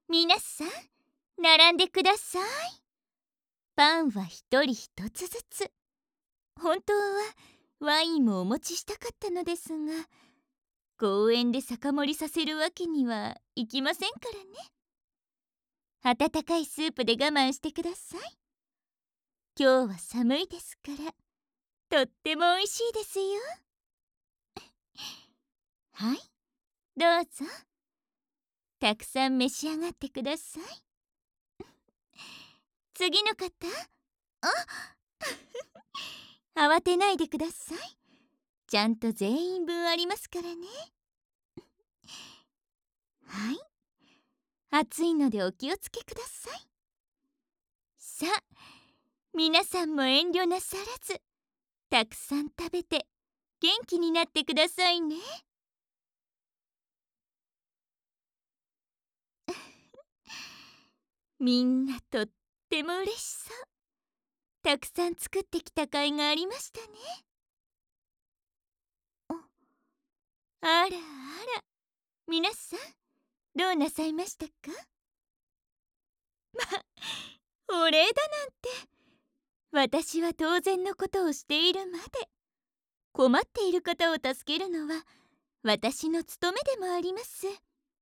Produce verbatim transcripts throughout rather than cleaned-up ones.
皆さん、並んでください。パンは一人一つずつ。本当はワインもお持ちしたかったのですが、公園で酒盛りさせるわけにはいきませんからね。温かいスープで我慢してください。今日は寒いですから、とっても美味しいですよ。はい、どうぞ。たくさん召し上がってください。次の方。あ慌てないでください。ちゃんと全員分ありますからね。はい、暑いのでお気をつけください。さあ、皆さんも遠慮なさらず、たくさん食べて元気になってくださいね。みんなとっても嬉しそう。たくさん作ってきた甲斐がありましたね。あらあら、皆さんどうなさいましたか？ま、お礼だなんて。私は当然のことをしているまで。困っている方を助けるのは私の務めでもあります。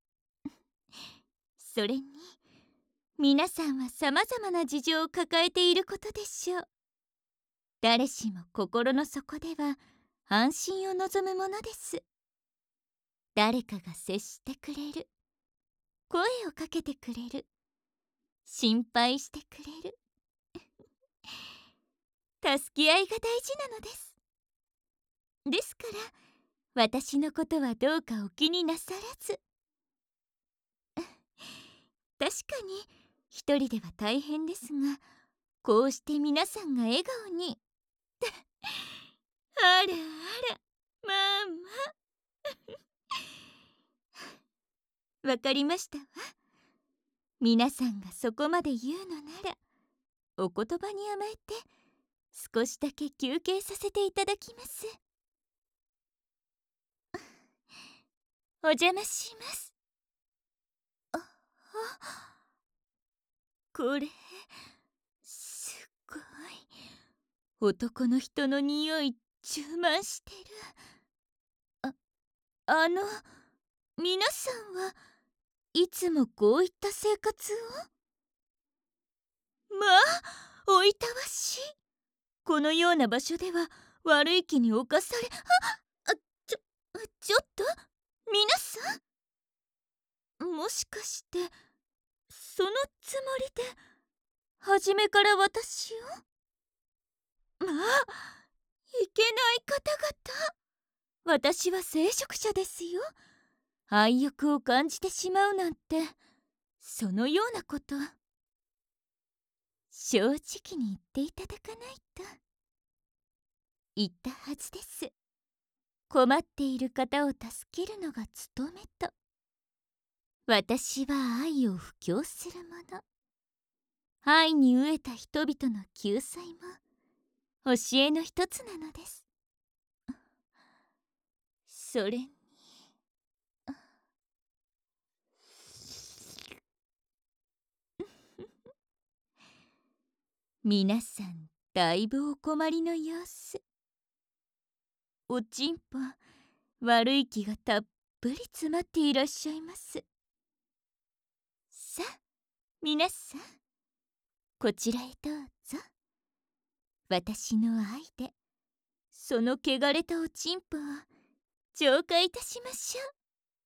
それに皆さんはさまざまな事情を抱えていることでしょう。誰しも心の底では安心を望むものです。誰かが接してくれる、声をかけてくれる、心配してくれる助け合いが大事なのです。ですから私のことはどうかお気になさらず。確かに一人では大変ですが、こうして皆さんが笑顔にあらあら、まあまあわかりましたわ。皆さんがそこまで言うのなら、お言葉に甘えて少しだけ休憩させていただきます。お邪魔します。ああ、これすごい男の人の匂い充満してる。ああの皆さんはいつもこういった生活を？まあおいたわしい。このような場所では悪い気に侵されああちょちょっと皆さん、もしかしてそのつもりで初めから私を？まあいけない方々。私は聖職者ですよ。愛欲を感じてしまうなんて、そのようなこと正直に言っていただかないと。言ったはずです。困っている方を助けるのが務めと。私は愛を布教する者。愛に飢えた人々の救済も教えの一つなのです。それに皆さんだいぶお困りの様子。おちんぽ悪い気がたっぷり詰まっていらっしゃいます。さあ皆さん、こちらへどうぞ。私の愛でその汚れたおちんぽを浄化いたしましょう。